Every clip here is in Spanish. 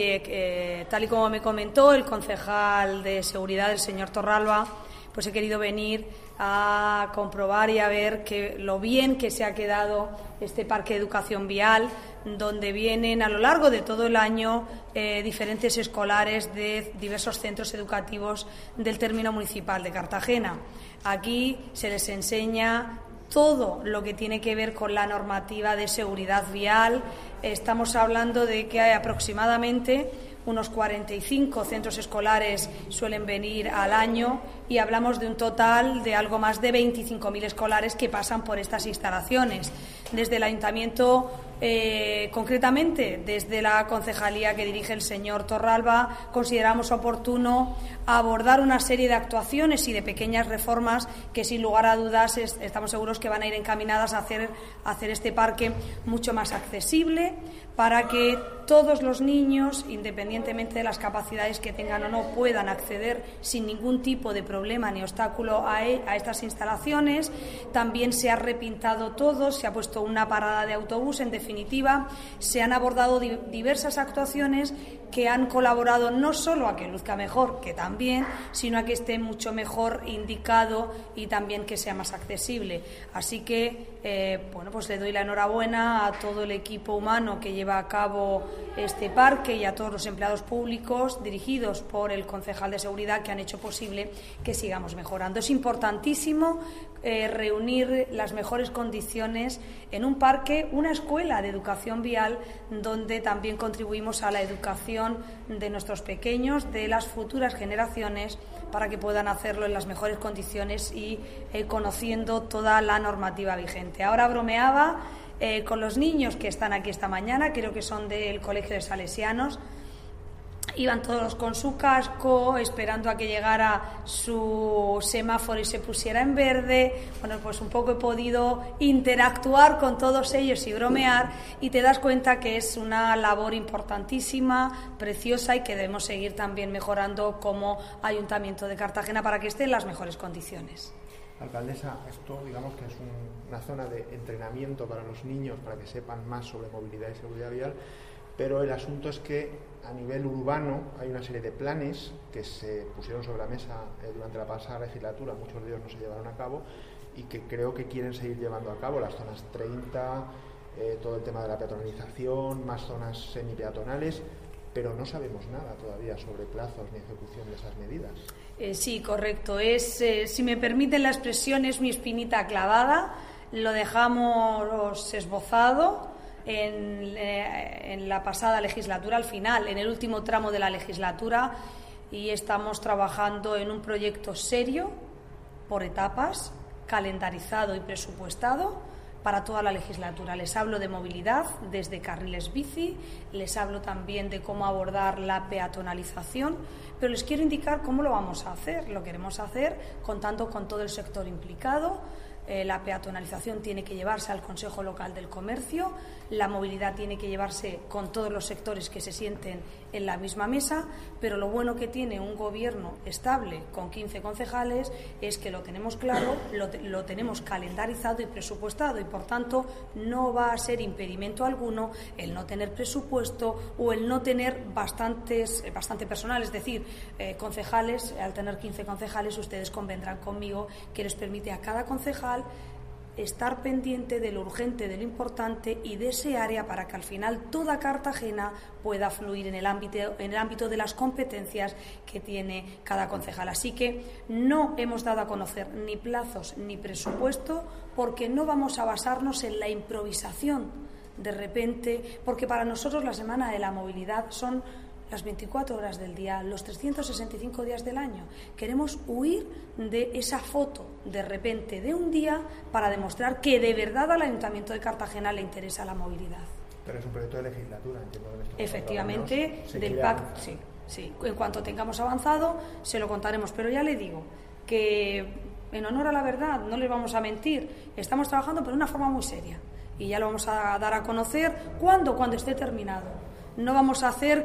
Tal y como me comentó el concejal de seguridad, el señor Torralba, pues he querido venir a comprobar y a ver lo bien que se ha quedado este parque de educación vial, donde vienen a lo largo de todo el año diferentes escolares de diversos centros educativos del término municipal de Cartagena. Aquí se les enseña todo lo que tiene que ver con la normativa de seguridad vial. Estamos hablando de que hay aproximadamente unos 45 centros escolares suelen venir al año y hablamos de un total de algo más de 25.000 escolares que pasan por estas instalaciones. Desde el Ayuntamiento, concretamente desde la concejalía que dirige el señor Torralba, consideramos oportuno abordar una serie de actuaciones y de pequeñas reformas que, sin lugar a dudas, estamos seguros que van a ir encaminadas a hacer este parque mucho más accesible, para que todos los niños, independientemente de las capacidades que tengan o no, puedan acceder sin ningún tipo de problema ni obstáculo a estas instalaciones. También se ha repintado todo, se ha puesto una parada de autobús. En definitiva, se han abordado diversas actuaciones que han colaborado no solo a que luzca mejor, que también, sino a que esté mucho mejor indicado y también que sea más accesible. Así que, pues le doy la enhorabuena a todo el equipo humano que lleva a cabo este parque y a todos los empleados públicos dirigidos por el concejal de seguridad, que han hecho posible que sigamos mejorando. Es importantísimo reunir las mejores condiciones en un parque, una escuela de educación vial, donde también contribuimos a la educación de nuestros pequeños, de las futuras generaciones, para que puedan hacerlo en las mejores condiciones y conociendo toda la normativa vigente. Ahora bromeaba con los niños que están aquí esta mañana, creo que son del Colegio de Salesianos. Iban todos con su casco, esperando a que llegara su semáforo y se pusiera en verde. Bueno, pues un poco he podido interactuar con todos ellos y bromear, y te das cuenta que es una labor importantísima, preciosa, y que debemos seguir también mejorando como Ayuntamiento de Cartagena para que esté en las mejores condiciones. Alcaldesa, esto digamos que es una zona de entrenamiento para los niños, para que sepan más sobre movilidad y seguridad vial, pero el asunto es que a nivel urbano hay una serie de planes que se pusieron sobre la mesa durante la pasada legislatura, muchos de ellos no se llevaron a cabo, y que creo que quieren seguir llevando a cabo: las zonas 30, todo el tema de la peatonalización, más zonas semipeatonales, pero no sabemos nada todavía sobre plazos ni ejecución de esas medidas. Sí, correcto. Si me permiten la expresión, es mi espinita clavada. Lo dejamos esbozado en la pasada legislatura, al final, en el último tramo de la legislatura, y estamos trabajando en un proyecto serio, por etapas, calendarizado y presupuestado para toda la legislatura. Les hablo de movilidad desde carriles bici, les hablo también de cómo abordar la peatonalización, pero les quiero indicar cómo lo vamos a hacer. Lo queremos hacer contando con todo el sector implicado. La peatonalización tiene que llevarse al Consejo Local del Comercio, la movilidad tiene que llevarse con todos los sectores que se sienten en la misma mesa, pero lo bueno que tiene un gobierno estable con 15 concejales es que lo tenemos claro, lo tenemos calendarizado y presupuestado, y por tanto no va a ser impedimento alguno el no tener presupuesto o el no tener bastante personal, es decir, concejales. Al tener 15 concejales, ustedes convendrán conmigo que les permite a cada concejal estar pendiente de lo urgente, de lo importante y de ese área, para que al final toda Cartagena pueda fluir en el ámbito de las competencias que tiene cada concejal. Así que no hemos dado a conocer ni plazos ni presupuesto, porque no vamos a basarnos en la improvisación de repente, porque para nosotros la Semana de la Movilidad son las 24 horas del día, los 365 días del año. Queremos huir de esa foto de repente de un día, para demostrar que de verdad al Ayuntamiento de Cartagena le interesa la movilidad. Pero es un proyecto de legislatura, entiendo. Efectivamente, del PAC, sí. En cuanto tengamos avanzado, se lo contaremos. Pero ya le digo que, en honor a la verdad, no les vamos a mentir, estamos trabajando pero de una forma muy seria. Y ya lo vamos a dar a conocer cuando esté terminado. No vamos a hacer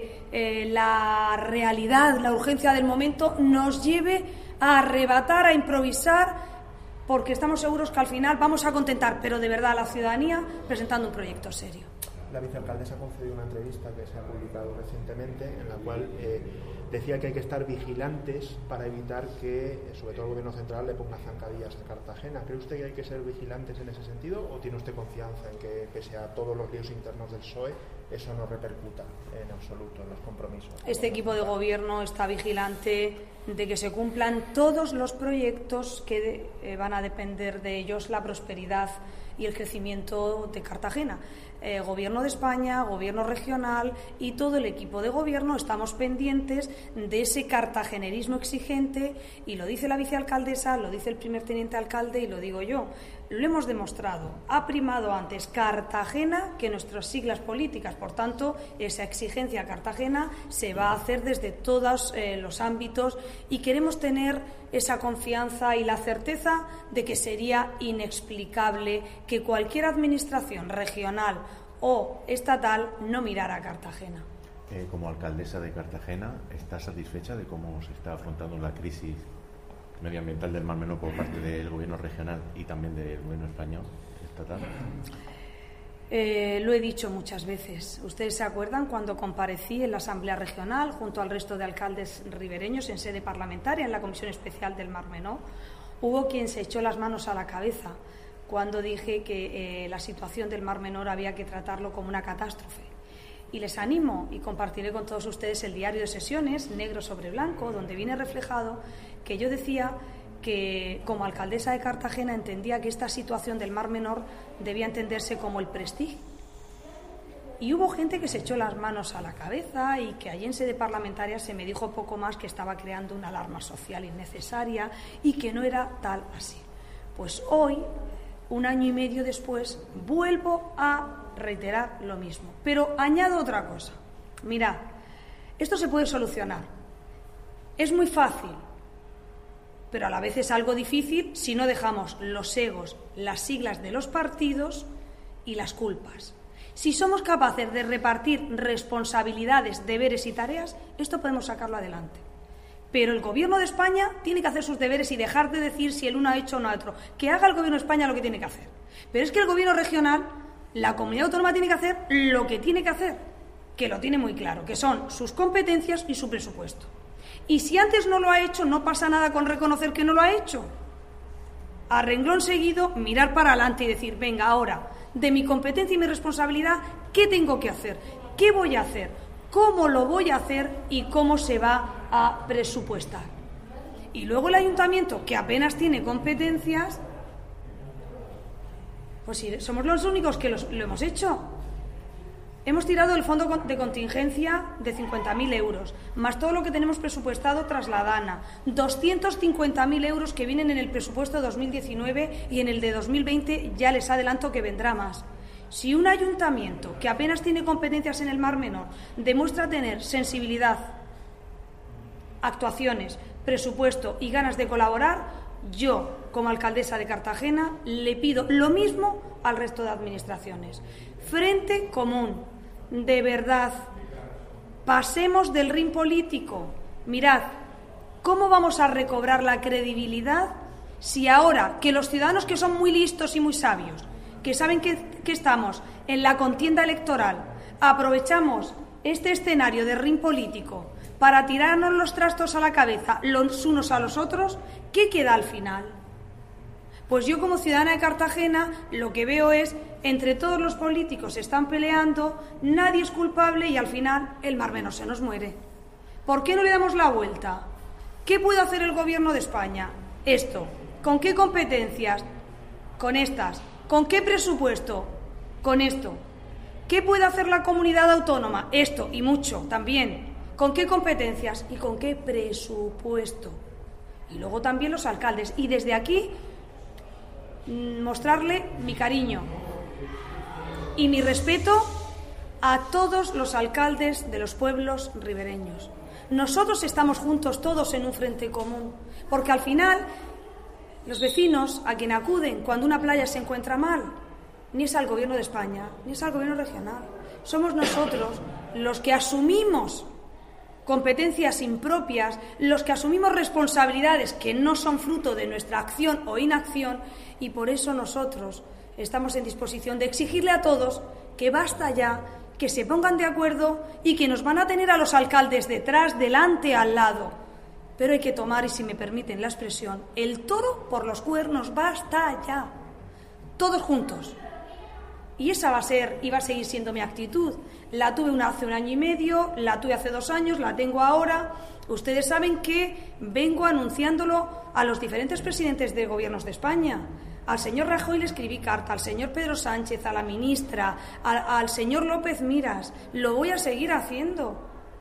que la realidad, la urgencia del momento nos lleve a arrebatar, a improvisar, porque estamos seguros que al final vamos a contentar, pero de verdad, a la ciudadanía presentando un proyecto serio. la vicealcaldesa concedió una entrevista que se ha publicado recientemente en la cual decía que hay que estar vigilantes para evitar que, sobre todo el Gobierno central, le ponga zancadillas a Cartagena. ¿Cree usted que hay que ser vigilantes en ese sentido o tiene usted confianza en que, pese a todos los líos internos del PSOE, eso no repercuta en absoluto en los compromisos? Este equipo de gobierno está vigilante de que se cumplan todos los proyectos que van a depender de ellos la prosperidad y el crecimiento de Cartagena. Gobierno de España, Gobierno regional y todo el equipo de gobierno estamos pendientes de ese cartagenerismo exigente, y lo dice la vicealcaldesa, lo dice el primer teniente alcalde y lo digo yo. Lo hemos demostrado. Ha primado antes Cartagena que nuestras siglas políticas. Por tanto, esa exigencia a Cartagena se va a hacer desde todos los ámbitos y queremos tener esa confianza y la certeza de que sería inexplicable que cualquier administración regional o estatal no mirara a Cartagena. Como alcaldesa de Cartagena, ¿está satisfecha de cómo se está afrontando la crisis medioambiental del Mar Menor por parte del Gobierno regional y también del Gobierno español, estatal? Lo he dicho muchas veces. Ustedes se acuerdan cuando comparecí en la Asamblea Regional junto al resto de alcaldes ribereños en sede parlamentaria en la Comisión Especial del Mar Menor. Hubo quien se echó las manos a la cabeza cuando dije que la situación del Mar Menor había que tratarlo como una catástrofe. Y les animo, y compartiré con todos ustedes el diario de sesiones, negro sobre blanco, donde viene reflejado que yo decía que como alcaldesa de Cartagena entendía que esta situación del Mar Menor debía entenderse como el Prestige. Y hubo gente que se echó las manos a la cabeza y que allí en sede parlamentaria se me dijo poco más que estaba creando una alarma social innecesaria y que no era tal así. Pues hoy, 1 año y medio después, vuelvo a reiterar lo mismo. Pero añado otra cosa. Mirad, esto se puede solucionar. Es muy fácil, pero a la vez es algo difícil si no dejamos los egos, las siglas de los partidos y las culpas. Si somos capaces de repartir responsabilidades, deberes y tareas, esto podemos sacarlo adelante. Pero el Gobierno de España tiene que hacer sus deberes y dejar de decir si el uno ha hecho o no ha hecho. Que haga el Gobierno de España lo que tiene que hacer. Pero es que el Gobierno regional, la comunidad autónoma, tiene que hacer lo que tiene que hacer, que lo tiene muy claro, que son sus competencias y su presupuesto. Y si antes no lo ha hecho, no pasa nada con reconocer que no lo ha hecho. A renglón seguido, mirar para adelante y decir, venga, ahora, de mi competencia y mi responsabilidad, ¿qué tengo que hacer? ¿Qué voy a hacer? ¿Cómo lo voy a hacer? ¿Y cómo se va a presupuestar? Y luego el ayuntamiento, que apenas tiene competencias, pues sí, somos los únicos que lo hemos hecho. Hemos tirado el fondo de contingencia de 50.000 euros, más todo lo que tenemos presupuestado tras la DANA, 250.000 euros que vienen en el presupuesto de 2019 y en el de 2020 ya les adelanto que vendrá más. Si un ayuntamiento que apenas tiene competencias en el Mar Menor demuestra tener sensibilidad, actuaciones, presupuesto y ganas de colaborar, yo, como alcaldesa de Cartagena, le pido lo mismo al resto de administraciones. Frente común, de verdad, pasemos del ring político. Mirad, ¿cómo vamos a recobrar la credibilidad si ahora que los ciudadanos, que son muy listos y muy sabios, que saben que estamos en la contienda electoral, aprovechamos este escenario de ring político para tirarnos los trastos a la cabeza los unos a los otros? ¿Qué queda al final? Pues yo, como ciudadana de Cartagena, lo que veo es, entre todos los políticos se están peleando, nadie es culpable y al final el Mar Menor se nos muere. ¿Por qué no le damos la vuelta? ¿Qué puede hacer el Gobierno de España? Esto. ¿Con qué competencias? Con estas. ¿Con qué presupuesto? Con esto. ¿Qué puede hacer la comunidad autónoma? Esto y mucho también. ¿Con qué competencias? ¿Y con qué presupuesto? Y luego también los alcaldes. Y desde aquí mostrarle mi cariño y mi respeto a todos los alcaldes de los pueblos ribereños. Nosotros estamos juntos todos en un frente común, porque al final los vecinos a quien acuden cuando una playa se encuentra mal, ni es al Gobierno de España, ni es al Gobierno regional. Somos nosotros los que asumimos competencias impropias, los que asumimos responsabilidades que no son fruto de nuestra acción o inacción, y por eso nosotros estamos en disposición de exigirle a todos que basta ya, que se pongan de acuerdo y que nos van a tener a los alcaldes detrás, delante, al lado. Pero hay que tomar, y si me permiten la expresión, el toro por los cuernos, basta ya. Todos juntos. Y esa va a ser y va a seguir siendo mi actitud. La tuve hace 1 año y medio, la tuve hace 2 años, la tengo ahora. Ustedes saben que vengo anunciándolo a los diferentes presidentes de gobiernos de España. Al señor Rajoy le escribí carta, al señor Pedro Sánchez, a la ministra, al señor López Miras. Lo voy a seguir haciendo.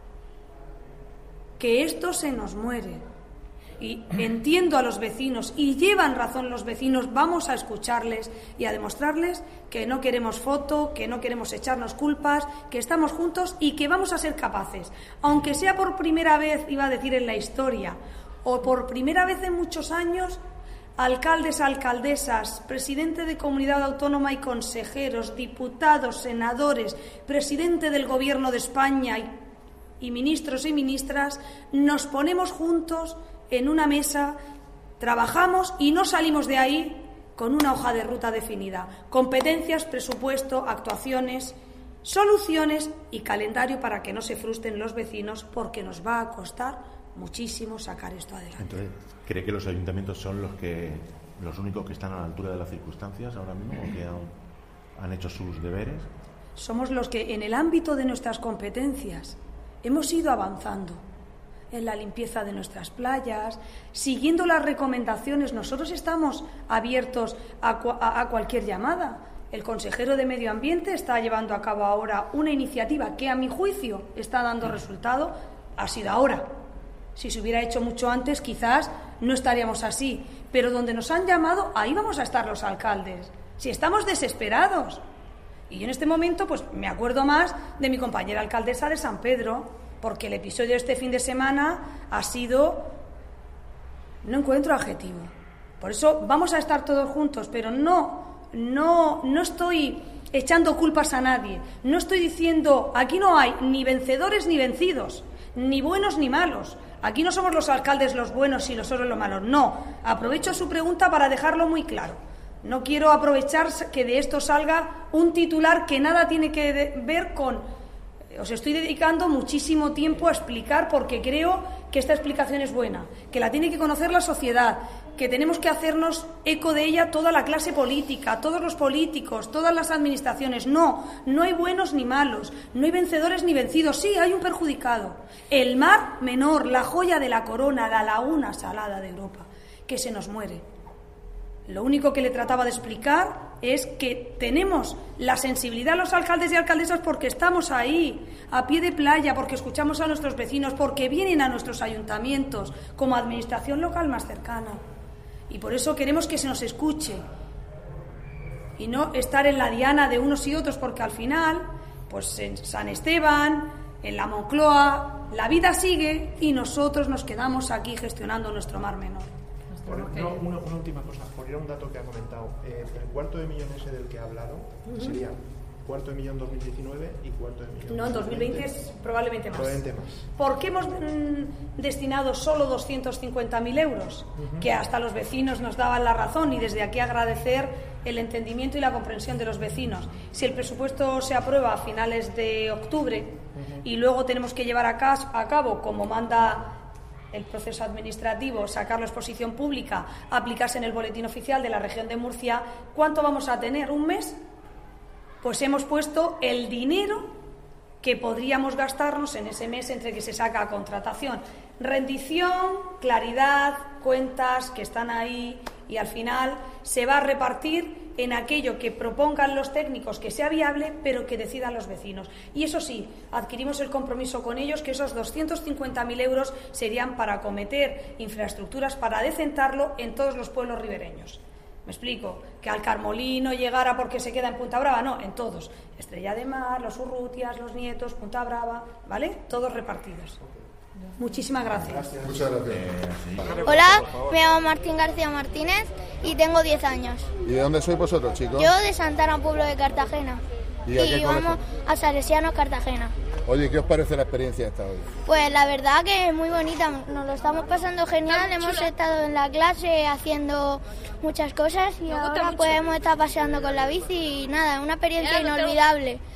Que esto se nos muere. Y entiendo a los vecinos, y llevan razón los vecinos, vamos a escucharles y a demostrarles que no queremos foto, que no queremos echarnos culpas, que estamos juntos y que vamos a ser capaces, aunque sea por primera vez, iba a decir en la historia, o por primera vez en muchos años, alcaldes, alcaldesas, presidente de comunidad autónoma y consejeros, diputados, senadores, presidente del Gobierno de España y ministros y ministras, nos ponemos juntos en una mesa, trabajamos y no salimos de ahí con una hoja de ruta definida. Competencias, presupuesto, actuaciones, soluciones y calendario para que no se frustren los vecinos, porque nos va a costar muchísimo sacar esto adelante. Entonces, ¿cree que los ayuntamientos son los únicos que están a la altura de las circunstancias ahora mismo o que han hecho sus deberes? Somos los que en el ámbito de nuestras competencias hemos ido avanzando. En la limpieza de nuestras playas, siguiendo las recomendaciones. Nosotros estamos abiertos a cualquier llamada. El consejero de Medio Ambiente está llevando a cabo ahora una iniciativa que, a mi juicio, está dando resultado. Ha sido ahora. Si se hubiera hecho mucho antes, quizás no estaríamos así. Pero donde nos han llamado, ahí vamos a estar los alcaldes. Si estamos desesperados. Y yo en este momento, pues me acuerdo más de mi compañera alcaldesa de San Pedro, porque el episodio de este fin de semana ha sido, no encuentro adjetivo. Por eso vamos a estar todos juntos, pero no estoy echando culpas a nadie. No estoy diciendo, aquí no hay ni vencedores ni vencidos, ni buenos ni malos. Aquí no somos los alcaldes los buenos y los otros los malos. No, aprovecho su pregunta para dejarlo muy claro. No quiero aprovechar que de esto salga un titular que nada tiene que ver con... Os estoy dedicando muchísimo tiempo a explicar, porque creo que esta explicación es buena, que la tiene que conocer la sociedad, que tenemos que hacernos eco de ella toda la clase política, todos los políticos, todas las administraciones. No hay buenos ni malos, no hay vencedores ni vencidos. Sí, hay un perjudicado. El Mar Menor, la joya de la corona, la laguna salada de Europa, que se nos muere. Lo único que le trataba de explicar es que tenemos la sensibilidad los alcaldes y alcaldesas porque estamos ahí, a pie de playa, porque escuchamos a nuestros vecinos, porque vienen a nuestros ayuntamientos como administración local más cercana. Y por eso queremos que se nos escuche y no estar en la diana de unos y otros, porque al final, pues en San Esteban, en la Moncloa, la vida sigue y nosotros nos quedamos aquí gestionando nuestro Mar Menor. Una última cosa, por ir a un dato que ha comentado. El 250.000 ese del que ha hablado sería 250.000 2019 y 250.000. No, en 2020 es probablemente más. Más. ¿Por qué hemos destinado solo 250.000 euros? Que hasta los vecinos nos daban la razón, y desde aquí agradecer el entendimiento y la comprensión de los vecinos. Si el presupuesto se aprueba a finales de octubre y luego tenemos que llevar a cabo, como manda el proceso administrativo, sacarlo a exposición pública, aplicarse en el boletín oficial de la región de Murcia, ¿cuánto vamos a tener? ¿Un mes? Pues hemos puesto el dinero que podríamos gastarnos en ese mes entre que se saca a contratación. Rendición, claridad, cuentas que están ahí, y al final se va a repartir en aquello que propongan los técnicos que sea viable, pero que decidan los vecinos. Y eso sí, adquirimos el compromiso con ellos que esos 250.000 euros serían para acometer infraestructuras para decentarlo en todos los pueblos ribereños. Me explico, que al Carmolino llegara porque se queda en Punta Brava, no, en todos. Estrella de Mar, los Urrutias, los Nietos, Punta Brava, ¿vale? Todos repartidos. Muchísimas gracias. Muchas gracias. Hola, me llamo Martín García Martínez y tengo 10 años. ¿Y de dónde sois vosotros, chicos? Yo de Santana, pueblo de Cartagena. ¿Y a qué vamos a Salesiano, Cartagena. Oye, ¿qué os parece la experiencia esta hoy? Pues la verdad que es muy bonita, nos lo estamos pasando genial, hemos estado en la clase haciendo muchas cosas y ahora pues hemos estado paseando con la bici y nada, una experiencia inolvidable.